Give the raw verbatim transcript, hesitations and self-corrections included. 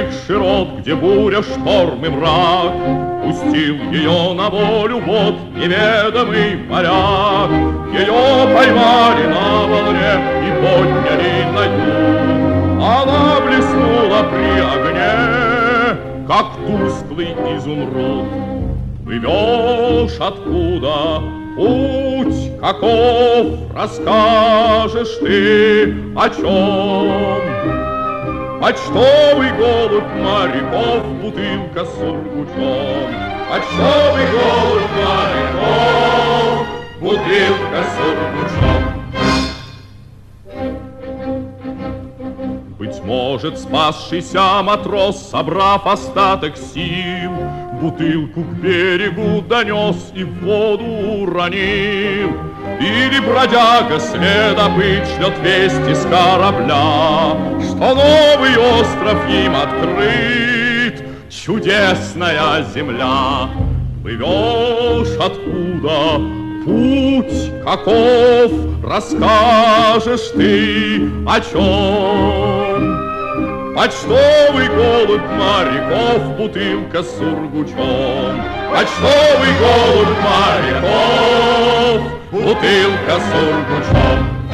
тех широт, где буря, шторм и мрак, пустил ее на волю вод неведомый моряк. Ее поймали на волне и подняли на юг. Она блеснула при огне, как тусклый изумруд. Плывешь откуда, путь каков, расскажешь ты о чем? Почтовый голубь моряков, бутылка с сургучом. Почтовый голубь моряков, бутылка с сургучом. Быть может, спасшийся матрос, собрав остаток сил, бутылку к берегу донес и в воду уронил. Или бродяга-следопыт шлет весть из корабля, что новый остров им открыт, чудесная земля. Плывешь откуда, путь каков, расскажешь ты о чем? Почтовый голубь моряков, бутылка с сургучом. Почтовый голубь моряков, бутылка с сургучом.